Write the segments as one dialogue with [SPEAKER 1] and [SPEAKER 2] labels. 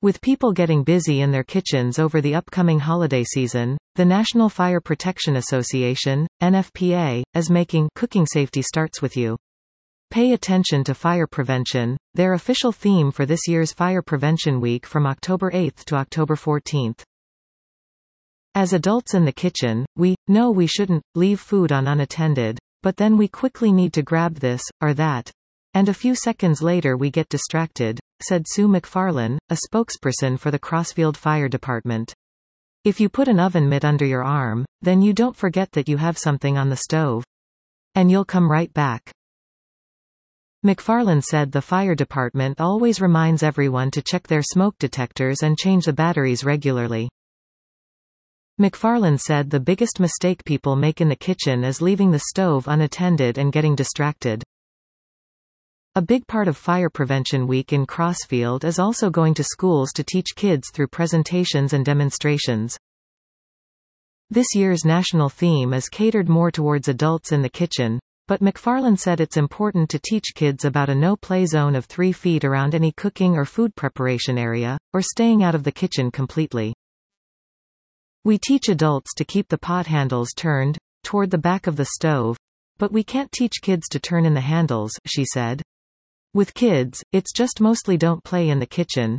[SPEAKER 1] With people getting busy in their kitchens over the upcoming holiday season, the National Fire Protection Association, NFPA, is making Cooking Safety Starts With You. Pay attention to fire prevention, their official theme for this year's Fire Prevention Week from October 8 to October 14. As adults in the kitchen, we know we shouldn't leave food on unattended, but then we quickly need to grab this or that. And a few seconds later we get distracted, said Sue McFarlane, a spokesperson for the Crossfield Fire Department. If you put an oven mitt under your arm, then you don't forget that you have something on the stove. And you'll come right back. McFarlane said the fire department always reminds everyone to check their smoke detectors and change the batteries regularly. McFarlane said the biggest mistake people make in the kitchen is leaving the stove unattended and getting distracted. A big part of Fire Prevention Week in Crossfield is also going to schools to teach kids through presentations and demonstrations. This year's national theme is catered more towards adults in the kitchen, but McFarlane said it's important to teach kids about a no-play zone of 3 feet around any cooking or food preparation area, or staying out of the kitchen completely. We teach adults to keep the pot handles turned toward the back of the stove, but we can't teach kids to turn in the handles, she said. With kids, it's just mostly don't play in the kitchen.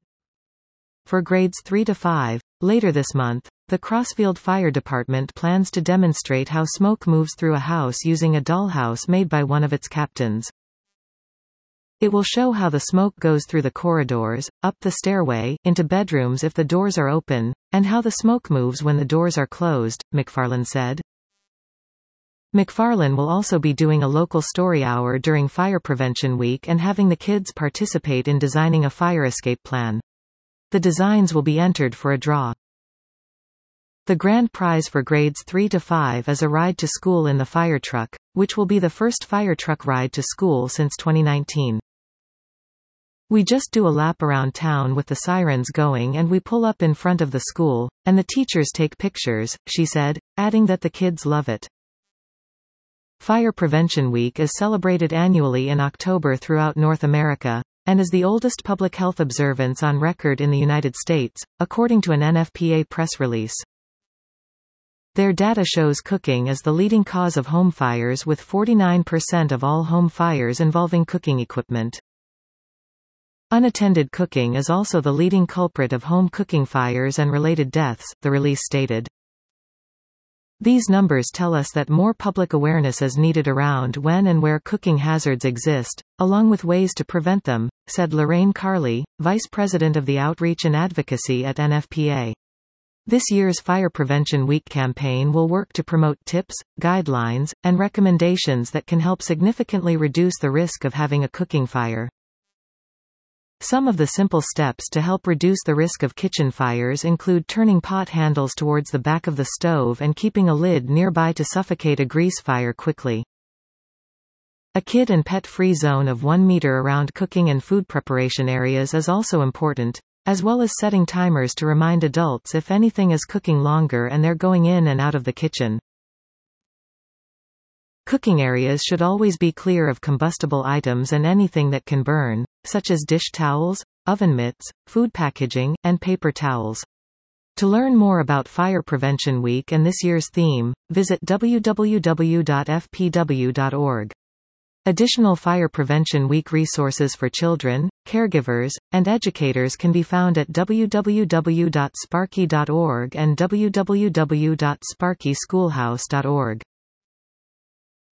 [SPEAKER 1] For grades 3 to 5, later this month, the Crossfield Fire Department plans to demonstrate how smoke moves through a house using a dollhouse made by one of its captains. It will show how the smoke goes through the corridors, up the stairway, into bedrooms if the doors are open, and how the smoke moves when the doors are closed, McFarlane said. McFarlane will also be doing a local story hour during Fire Prevention Week and having the kids participate in designing a fire escape plan. The designs will be entered for a draw. The grand prize for grades 3 to 5 is a ride to school in the fire truck, which will be the first fire truck ride to school since 2019. We just do a lap around town with the sirens going and we pull up in front of the school, and the teachers take pictures, she said, adding that the kids love it. Fire Prevention Week is celebrated annually in October throughout North America, and is the oldest public health observance on record in the United States, according to an NFPA press release. Their data shows cooking is the leading cause of home fires, with 49% of all home fires involving cooking equipment. Unattended cooking is also the leading culprit of home cooking fires and related deaths, the release stated. These numbers tell us that more public awareness is needed around when and where cooking hazards exist, along with ways to prevent them, said Lorraine Carley, Vice President of the Outreach and Advocacy at NFPA. This year's Fire Prevention Week campaign will work to promote tips, guidelines, and recommendations that can help significantly reduce the risk of having a cooking fire. Some of the simple steps to help reduce the risk of kitchen fires include turning pot handles towards the back of the stove and keeping a lid nearby to suffocate a grease fire quickly. A kid and pet-free zone of 1 meter around cooking and food preparation areas is also important, as well as setting timers to remind adults if anything is cooking longer and they're going in and out of the kitchen. Cooking areas should always be clear of combustible items and anything that can burn, such as dish towels, oven mitts, food packaging, and paper towels. To learn more about Fire Prevention Week and this year's theme, visit www.fpw.org. Additional Fire Prevention Week resources for children, caregivers, and educators can be found at www.sparky.org and www.sparkyschoolhouse.org.